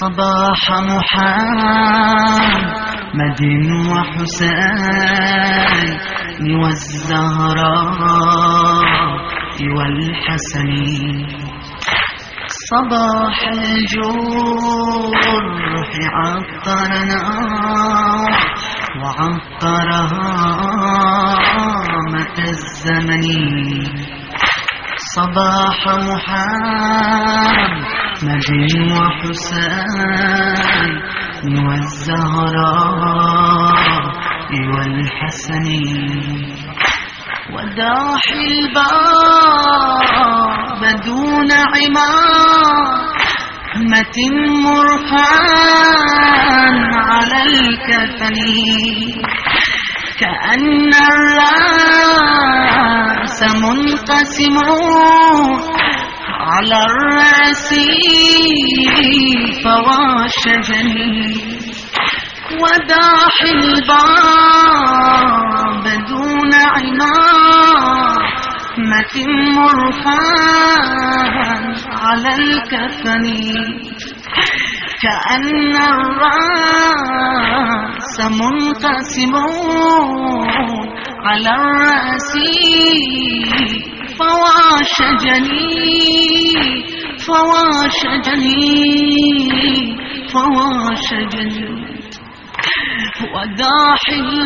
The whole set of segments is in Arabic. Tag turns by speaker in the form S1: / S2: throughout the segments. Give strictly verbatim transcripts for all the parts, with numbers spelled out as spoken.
S1: صباح محمد وحسين والزهراء والحسن. صباح الجرح عطرنا وعطرها متى الزمن. صباح محمد وحسين والزهراء والحسن. وداح الباب دون عمامة مرفعا على الكفن. كأن الرأس منقسم على الرأس فواشجني. وداح الباب دون عمامة مرفعا على الكفن. كأن الرأس منقسم على الرأس فواشجني فواشجني فواشجني. وداح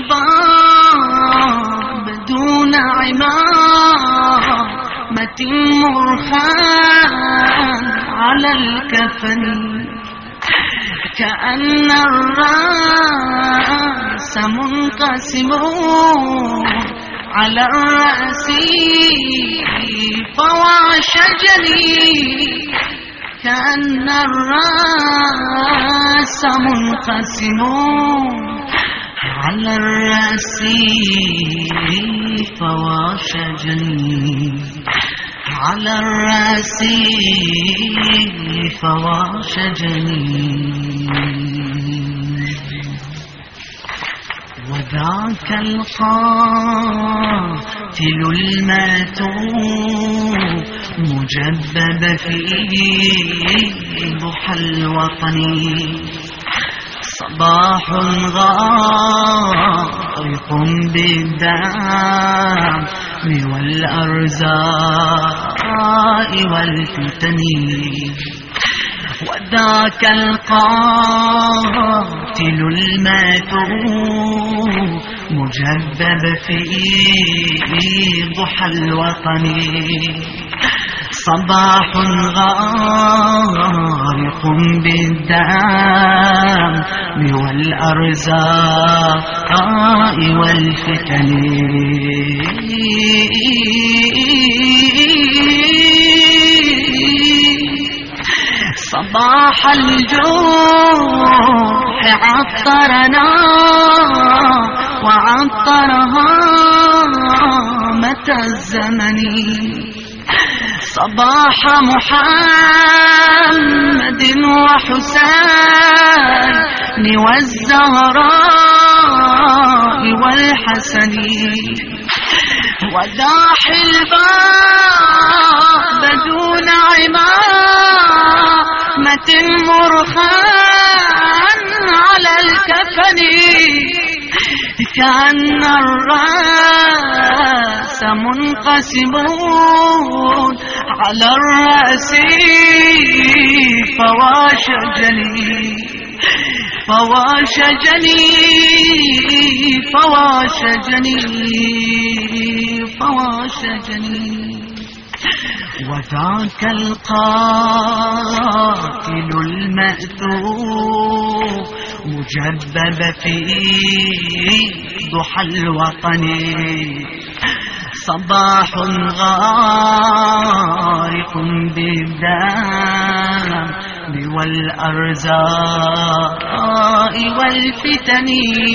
S1: الباب دون عمامة مرخان على الكفن. كأن الرأس منقسم على الرأس فواشجني. كأن الرأس منقسم على الرأس فواشجني. على الرأس فواشجني. وذاك القاتل الماتوم مجبب في ضحى الوطن. صباح غارق بالدم والأرزاق والفتن. وذاك القاتل الماتوم مجبب في ضحى الوطن. صباح غارق بالدم والأرزاق والفتن. صباح الجرح عطرنا وعطرها متى الزمن. صباح محمد وحسين والزهراء والحسن. وداح الباب دون عمامة مرخان على الكفن. كأن الرأس منقسم على الرأس فواشجني فواشجني فواشجني فواشجني. وذاك القاتل المأثور مجبب في ضحى الوطن. صباح غارق بالدم والأرزاق والفتن.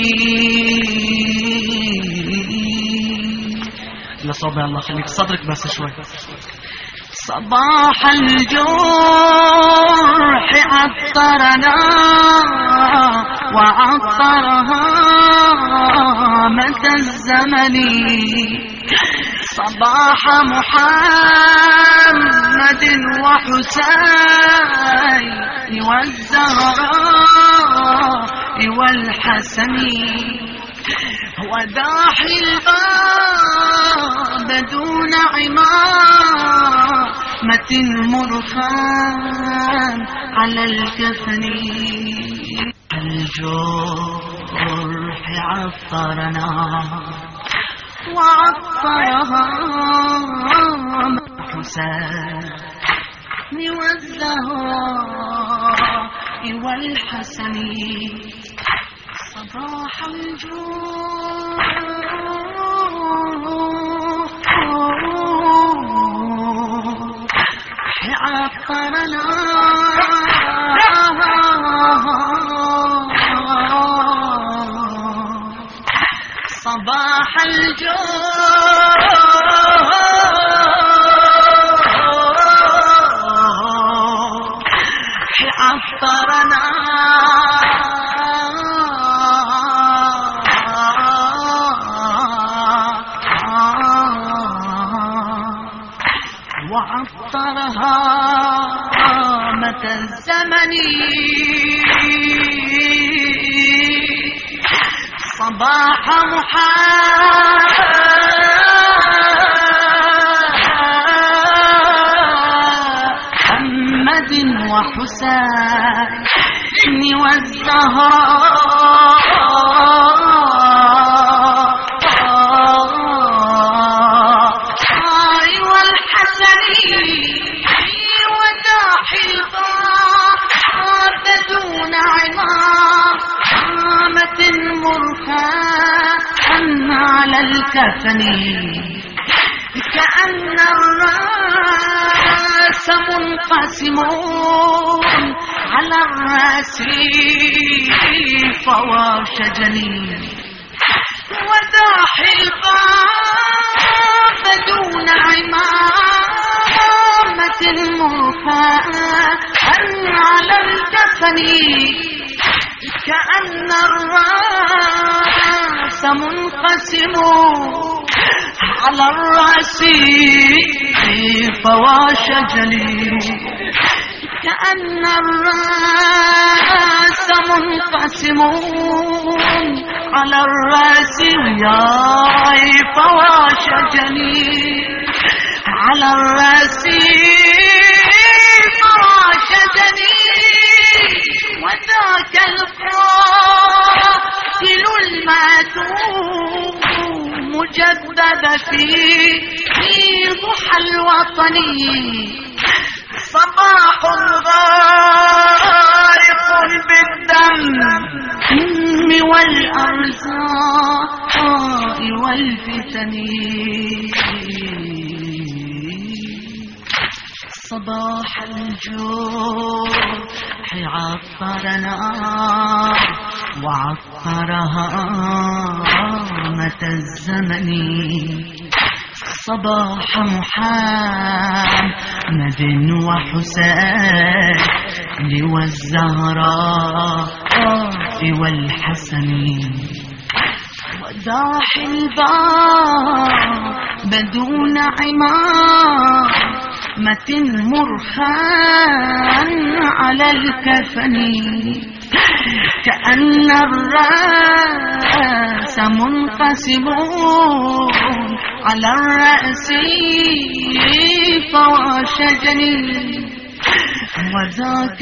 S1: يا صبي الله خليك صدرك بس شوي. صباح الجرح عطرنا وعطرها متى الزمن. صباح محمد وحسين والزهراء والحسن وداحي الباب دون عمامة مرخان على الكفن الجرح عطرنا وعطرها حسين والزهراء والحسن صباح الجرح عطرنا صباح الجرح عطرنا وعطرها متى الزمن صباح محمد وحسين والزهراء والحسن وداحي الباب دون عمامة مرخان على الكفن كأن الرأس منقسم على الرأس فواشجني وداحي الباب دون عمامة مرخان على الكفن كأن الرأس منقسم على الرأس فواشجني كأن الرأس منقسم على الرأس يا فواشجني على الرأس فواشجني وذاك القاتل الماتوم مجدد في ضحى الوطن صباح غارق بالدم والأرزاق والفتن صباح الجرح عطرنا وعطرها متى الزمن صباح محمد وحسين والزهراء والحسن وداحي الباب دون عمامة مرخان على الكفن كأن الرأس منقسم على الرأس فواشجني وذاك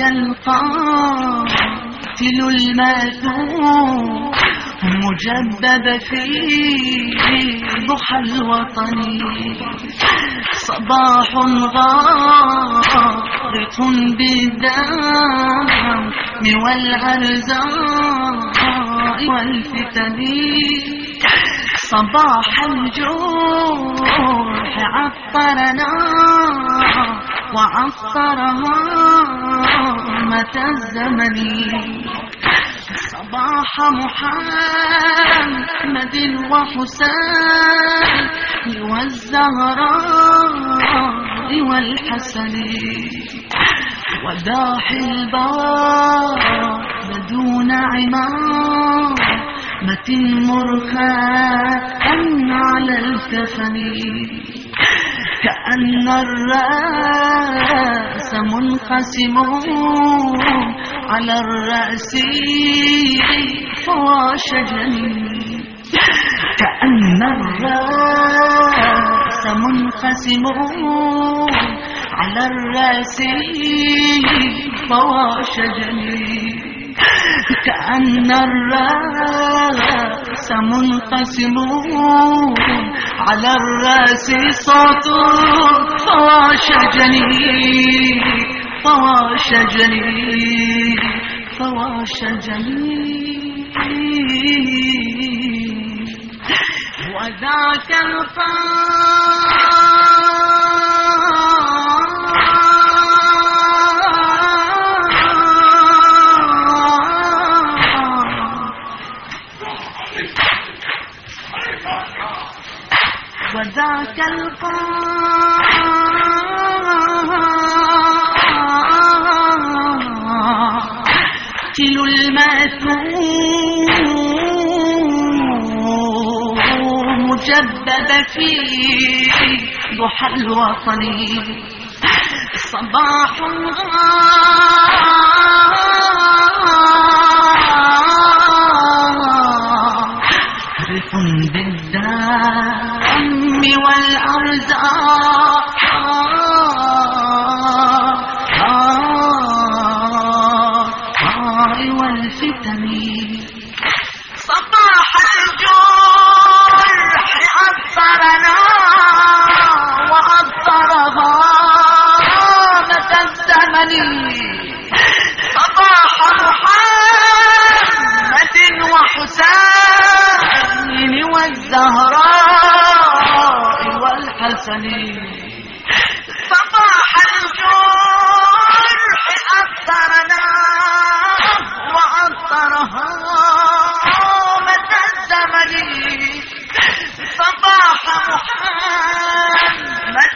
S1: القاتل الماثوم مجدد في ضحى الوطن صباح غارق بالدم والأرزاق والفتن صباح الجرح عطرنا وعطرها متى الزمن صباح محمد وحسين والزهراء والحسن وداحي الباب دون عمامة مرخان على الكفن كأن الرأس منقسم على الرأس فواشجني كأن الرأس منقسم على الرأس فواشجني كأن الرأس منقسم على الرأس صوت فواشجني فواشجني فواشجني وذاك وذاك القاتل المأثوم مجدد في ضحى الوطن صباح غارف بالدم والأرزاق والفتن صباح الجرح أبصرنا وأبصرها متى الزمن صباح محمد وحسين والزهراء والحسن صباح الجرح أبصرنا وأبصرها متى الزمن صباح محمد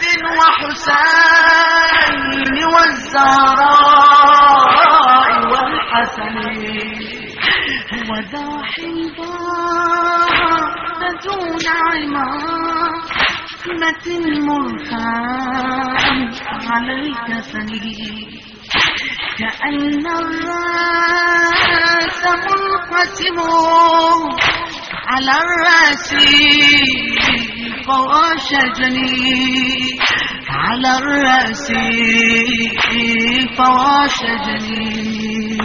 S1: وحسين والزهراء والحسن وداح الباب دون عمامة مرخام على الكفن كأن الرأس منقسم على الرأس فواشجني على الرأس فواشجني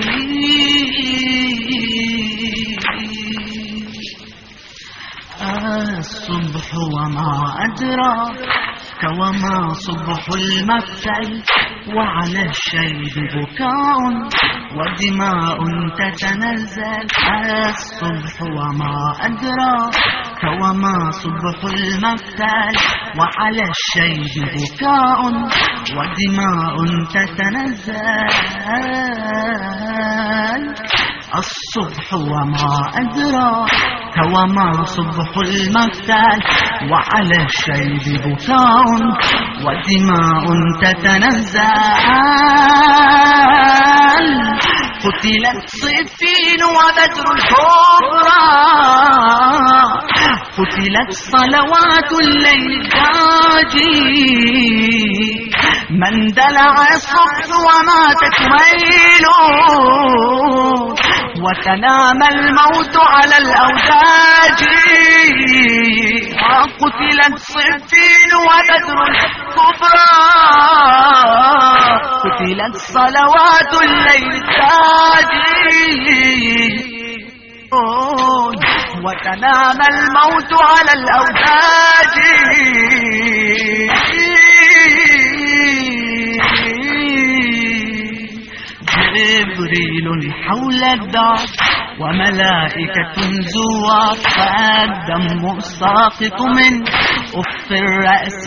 S1: الصبح وما أدراك وما صبح المقتل وعلى الشيب بكاء ودماء تتنزل الصبح وما أدراك وما صبح المقتل وعلى الشيب بكاء ودماء تتنزل الصبح وما أدراك وما صبح المقتل وعلى الشيب بكاء ودماء تتنزل قتلت صفين وبدر الكبرى قتلت صلوات الليل الداجي من دلع الصبح وماتت ويله وتنام الموت على الأوداج قتلت صفين وبدر الكبرى قتلت صلوات الليل الداجي وتنام الموت على الأوداج جبريل حول الدار وملائكة زوار فالدم ساقط من أف الرأس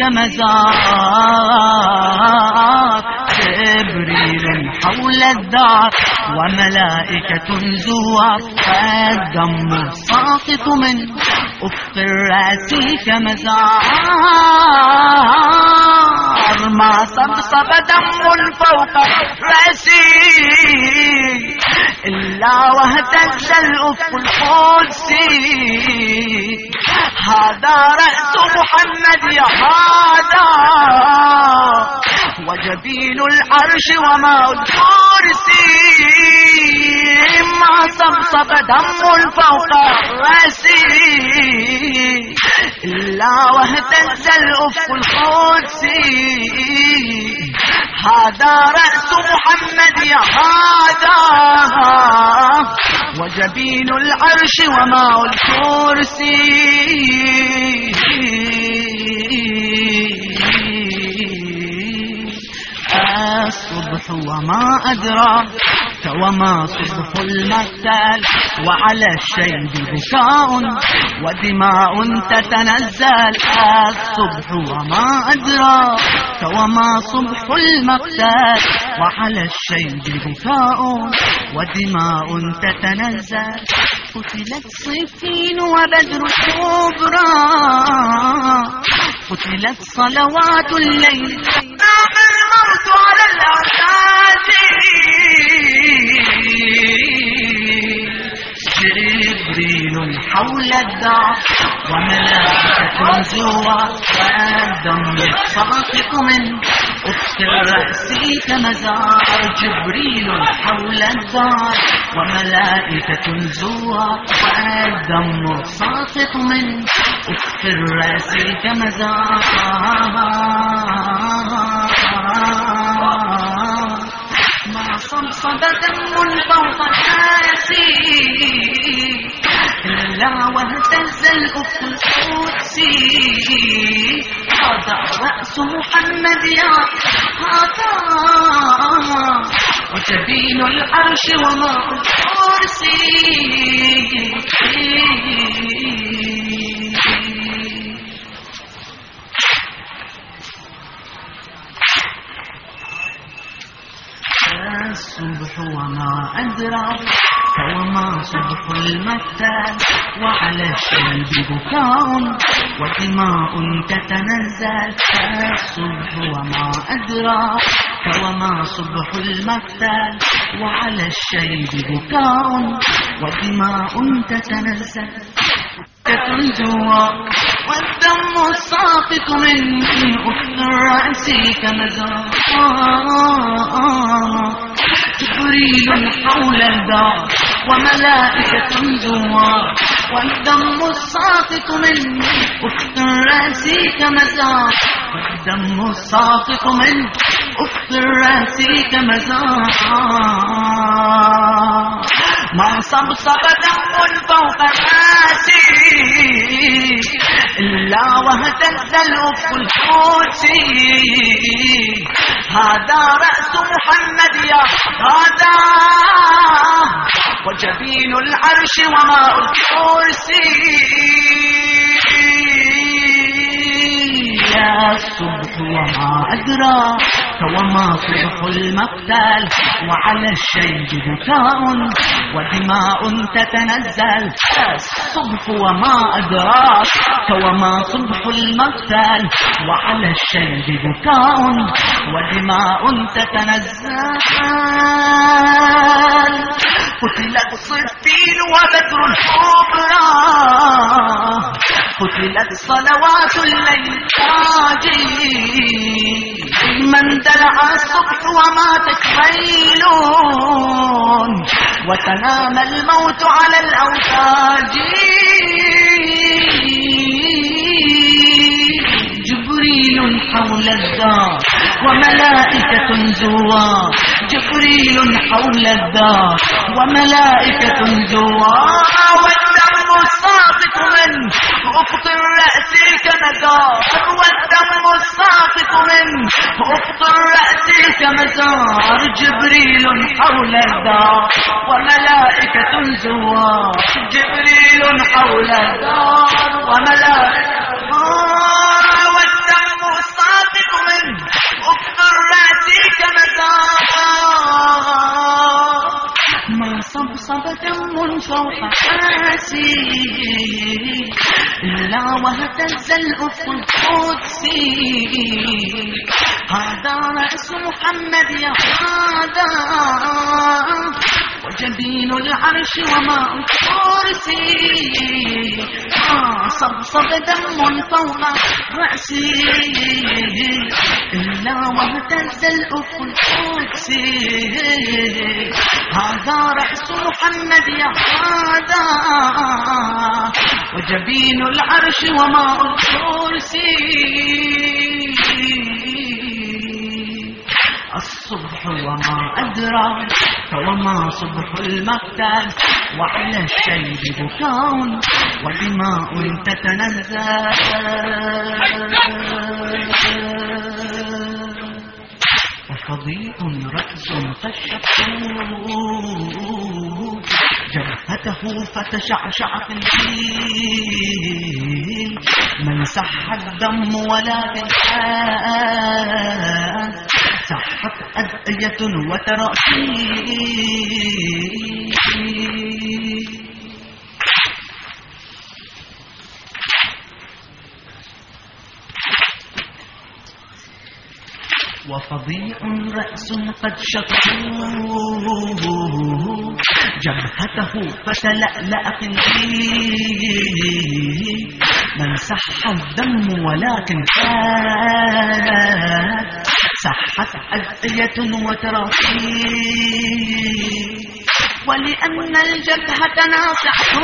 S1: كمزار جبريل حول الدار وملائكة زوار فالدم ساقط من أف الرأس كمزار ما صبصب دم فوق رأسي إلا واهتز الأفق القدسي هذا رأس محمد يا هذا وجبين العرش وماء الكرسي ما صبصب دم فوق رأسي إلا واهتز الأفق القدسي هذا رأس محمد يا هذا وجبين العرش وماء الكرسي الصبح وما أدراك وما صبح المقتل وعلى الشيب بكاء ودماء تتنزل الصبح وما أدراك وما صبح المقتل وعلى الشيب بكاء ودماء تتنزل قتلت صفين وبدر الكبرى قتلت صلوات الليل نام الموت على الأعتاد جبريل حول الدار وملائكة زوار والدم ساقط من أفق الرأس كمزار جبريل حول الدار وملائكة زوار والدم ساقط من أفق الرأس كمزار ما صبصب دم فوق رأسي إلا واهتز الأفق القدسي هذا رأس محمد يا هذا وجبين العرش وماء الكرسي الصبح وما أدراك وما صبح المقتل وعلى الشيب بكاء ودماء تتنزل الصبح وما أدراك وما صبح المقتل وعلى الشيب بكاء ودماء تتنزل تتنزل والدم الساقط من أفق الرأس كمزار جبريل حول الدار وملائكة زوار والدم الساقط من أفق الرأس كمزار والدم الساقط من أفق الرأس كمزار ما صبصب دم فوق رأسي إلا واهتز الأفق القدسي هذا رأس محمد يا هذا وجبين العرش وماء الكرسي يا الصبح وما أدراك وما صبح المقتل وعلى الشيب بكاء ودماء تتنزل الصبح وما أدراك وما صبح المقتل وعلى الشيب بكاء ودماء تتنزل قتلت صفين وبدر الكبرى قتلت صلوات الليل تاجي من دلع الصبح وماتت خيلون وتنام الموت على الأوتاج جبريل حول الدار وملائكة زوار جبريل حول الدار وملائكة زوار والدم الساقط من أفق الرأس كمزار والدم الساقط من أفق الرأس كمزار جبريل حول الدار وملائكة زوار جبريل حول الدار وملائكة والدم الساقط من أفق الرأس كمزار ما صبصب دم فوق رأسي إلا واهتز الأفق القدسي هذا رأس محمد يا هذا
S2: وجبين العرش وماء الكرسي ما صبصب دم فوق رأسي إلا واهتز الأفق القدسي هذا رأس محمد يا هذا وجبين العرش وماء الكرسي الصبح وما أدرى فوما صبح المقتل وعلى الشيب بكاء ودماء تتنزل وفضيء رأس فشقوه جبهته فتشعشع في الفيل من سح الدم ولكن سحت أدعية وترأسيل وفضيع رأس قد شقوه جبهته فتلألأ في الفيل من سح الدم ولكن كانت سحت أدعية وتراثيل ولأن الجبهة ناصعة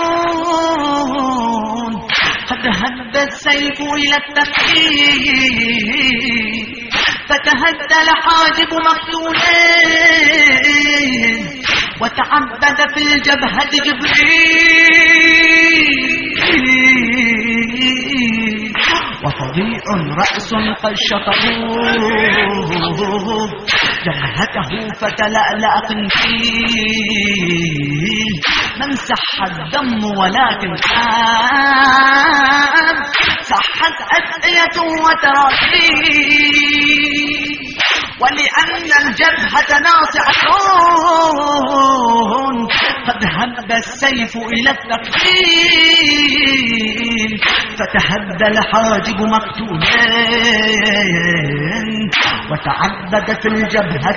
S2: قد هد السيف إلى التفكير فتهدى الحاجب مقتولين وتعبد في الجبهة جبريل وفضيع رأس قد شطبوه جبهته فتلألأ قنفيل من سح الدم ولكن كان سحت أدعية وتراثيل ولأن الجبهة ناصعة قد هب السيف إلى التقتيل فتهدى الحاجب مقتولين وتعبد في الجبهة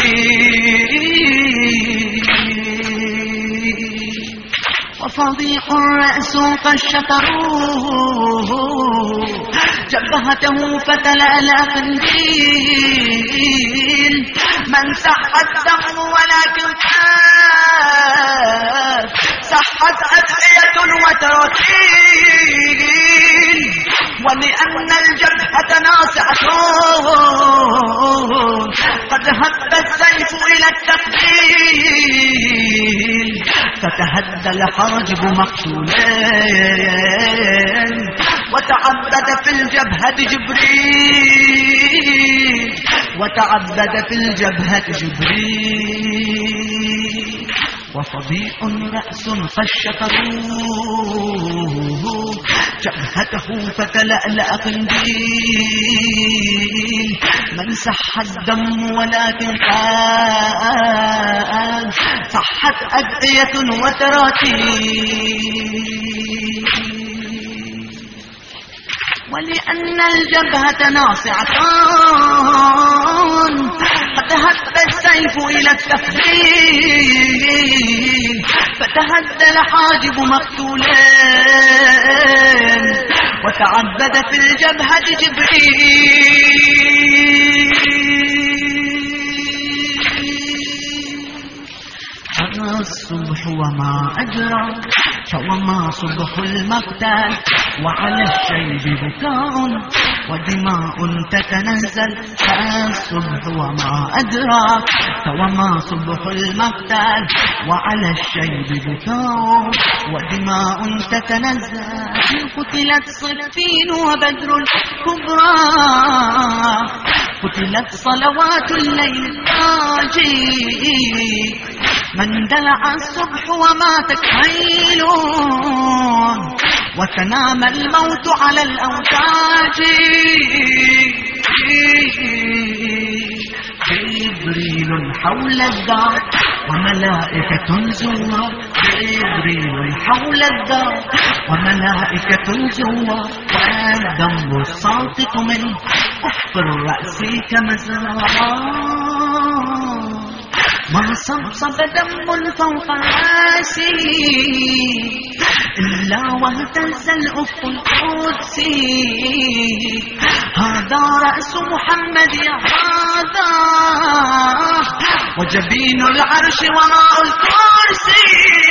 S2: جبريل وفضيح الرأس قد شطروه جبهته فتلألأ قنديل من سح الدم ولكن كان سحت أدعية وتراثيل ولأن الجبهة ناصعة قد هب السيف إلى التقتيل فتهدى الحاجب مقتولين وتعبد في الجبهة جبريل وتعبد في الجبهة جبريل وفضيء رأس فشطروه جبهته فتلألأ قنديل من سح الدم ولكن كان سحت أدعية وتراثيل ولأن الجبهة ناصعة قد هب السيف إلى التفجير فتهدى الحاجب مقتولين وتعبد في الجبهة جبريل الصبح وما أجرى وما صبح المقتل وعلى الشيب بكاء ودماء تتنزل الصبح وما أدراك وما صبح المقتل وعلى الشيب بكاء ودماء تتنزل قتلت صفين وبدر الكبرى قتلت صلوات الليل الراجي من دلع الصبح وماتت هيلون وتنام الموت على الأوتاج جبريل حول الدار وملائكة زوار جبريل حول الدار وملائكة زوار والدم الساقط من أفق الرأس كمزرار ما صبصب دم فوق راسي إلا واهتز الأفق القدسي. هذا رأس محمد يا هذا وجبين العرش وراء الكرسي.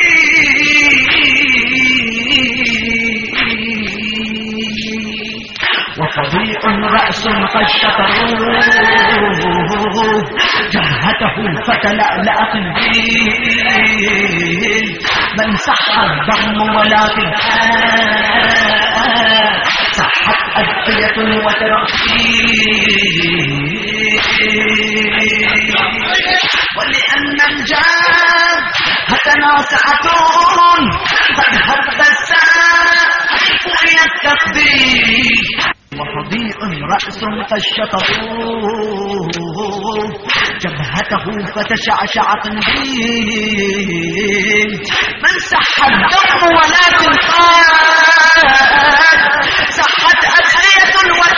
S2: وفظيع رأس قد شطروه جبهته فتلألأ قنديل. من صح الدم ولكن صحت أدعية وترحيل. ولأن الجاب هتناصعة قد هب السائف إلى التقدير. وفظيع رأس قد شطروه جبهته فتشعشع قنديل. من صح الدم ولكن قال صحت أدعية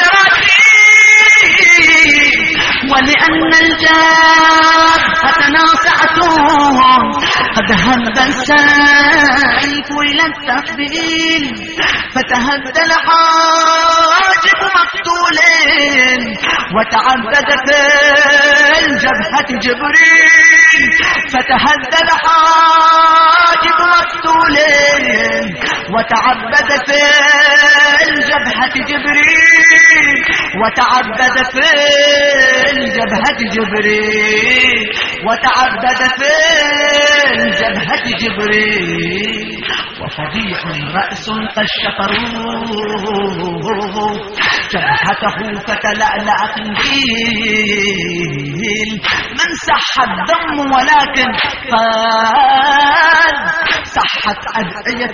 S2: وتراثيل. ولأن الجاب تناصعتهم قد هب السيف إلى التقبيل. فتهدى الحاجب مقتولين وتعبدت الجبهة جبريل. فتهدى الحاجب مقتولين وتعبدت الجبهة جبريل. وتعبدت الجبهة جبريل. وتعبدت الجبهة جبريل. وفظيع رأس قد شطروه جبهته فتلألأ قنديل. من صح الدم ولكن قد صحت أدعية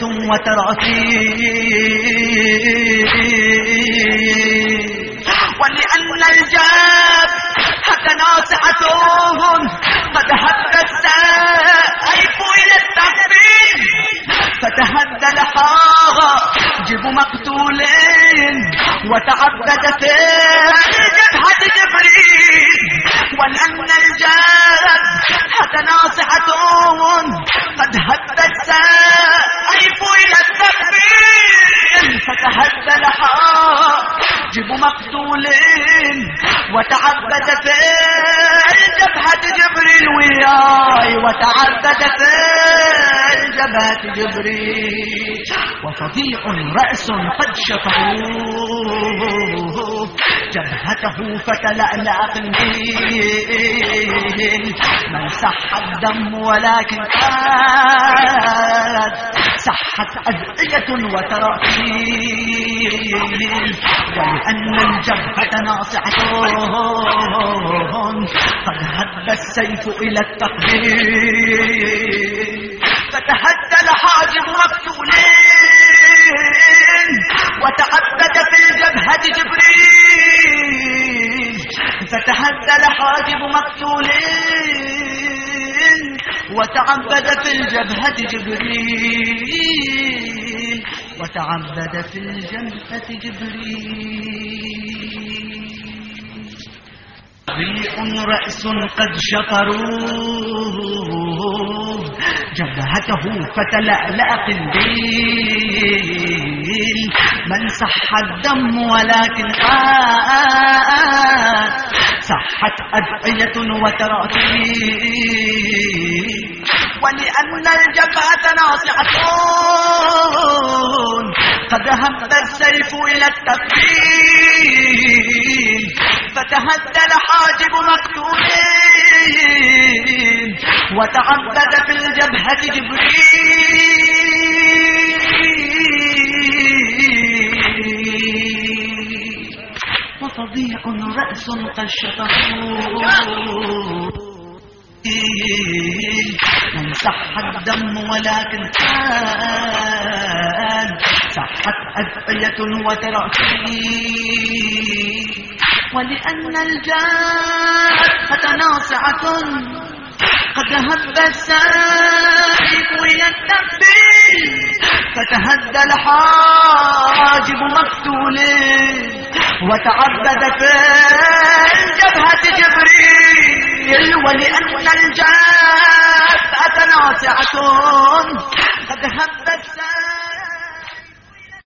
S2: وتراثيل. ولأن الجاب تناصعتهم قد هب السيف إلى التقبيل. فتهدى الحاجب مقتولين وتعبدت الجبهة جبريل. ولأن الجاب تناصعتهم قد هب السيف إلى التقبيل. فتهدى الحاجب مقتولين وتعبدت الجبهة جبريل وياي. وتعبدت الجبهة جبريل. وفظيع رأس قد شطروه جبهته فتلألأ قنديل. من صح الدم ولكن قد صحت أدعية وتراثيل. ولأن الجبهة ناصعة قد هب السيف إلى التقدير. فتهدى الحاجب مقتولين وتعبد في الجبهة جبريل. فتهدى الحاجب مقتولين وتعبد في الجبهة جبريل. وتعبد في الجبهة جبريل. فظيع رأس قد شطروه جبهته فتلألأ قنديل. من صح الدم ولكن قد صحت أدعية وتراثيل. ولأن الجبهة ناصعة قد هب السيف إلى التقبيل. فتهدى الحاجب مقتولين وتعبد في الجبهة جبريل. وفظيع رأس قد شطروه من صح الدم ولكن كان صحت أدعية وتراثيل. ولأن الجاب ناصعة قد هب السيف إلى التقبيل. فتهدى الحاجب مقتولين وتعبد في الجبهة جبريل. ولأن الجافة ناصعة قد هم